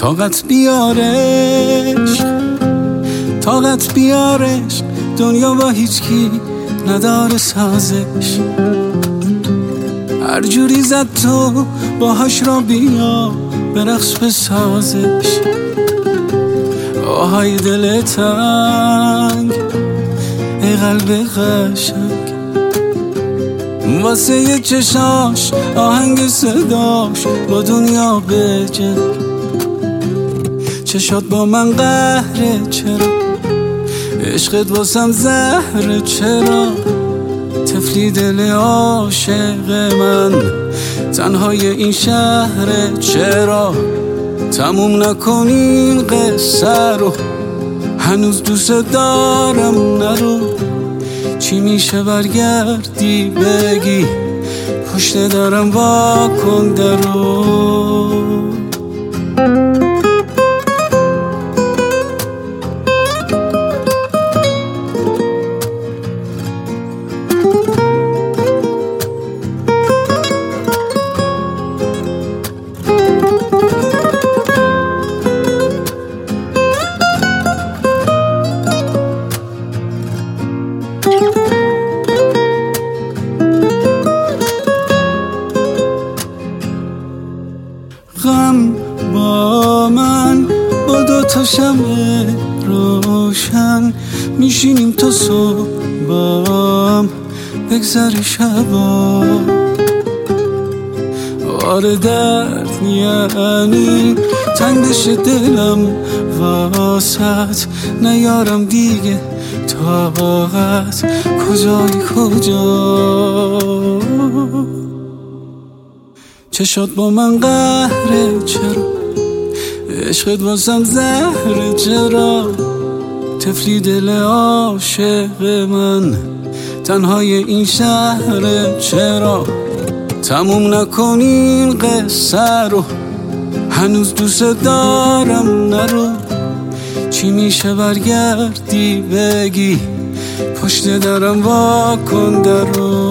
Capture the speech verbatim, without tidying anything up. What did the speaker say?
طاقت بیارش، طاقت بیارش، دنیا با هیچ کی نداره سازش. هر جوری زد تو باهاش را بیا برقص بسازش. آهای دل تنگ ای قلب قشنگ، واسه یه چشاش آهنگ صداش با دنیا بجنگ. چشات با من قهره چرا، عشقت واسم زهره چرا، طفلی دل عاشق من تنهای این شهره چرا. تموم نکنین قصه رو، هنوز دوست دارم نرو. چی میشه برگردی بگی پشت درم واکن درو. غم با من با دو تا شمع روشن میشینیم تا صبح بام بگذر شبا. آره درد یعنی تنگ بشه دلم واسط، نیارم دیگه طاقت. کجایی کجا، چشات با من قهره چرا، عشقت واسم زهره چرا، طفلی دل عاشق من تنهای این شهره چرا. تموم نکنین قصه رو، هنوز دوست دارم نرو. چی میشه برگردی بگی پشت درم واکن درو.